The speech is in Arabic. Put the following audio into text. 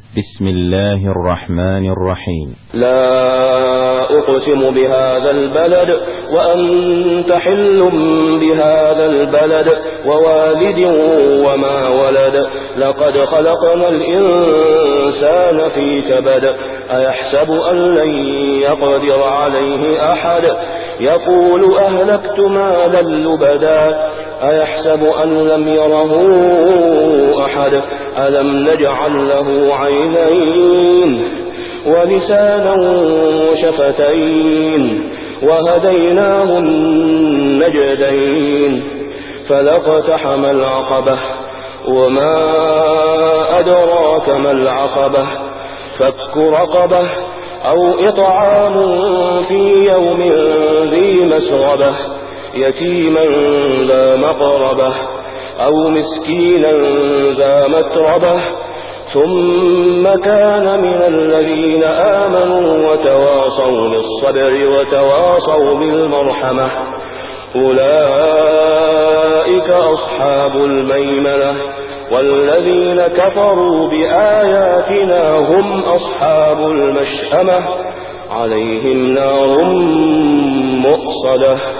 بسم الله الرحمن الرحيم. لا أقسم بهذا البلد وأنت حل بهذا البلد ووالد وما ولد لقد خلقنا الإنسان في كبد أيحسب أن لن يقدر عليه أحد يقول أهلكت مالا لبدا أيحسب أن لم يره أحد ألم نجعل له عينين ولسانا وشفتين وهديناه النجدين فلاقتحم العقبة وما أدراك ما العقبة فك رقبة أو إطعام في يوم ذي مسغبة يتيما ذا مقربة أو مسكينا ذا متربة ثم كان من الذين آمنوا وتواصوا بالصبر وتواصوا بالمرحمة أولئك أصحاب الميمنة والذين كفروا بآياتنا هم أصحاب المشأمة عليهم نار مؤصدة.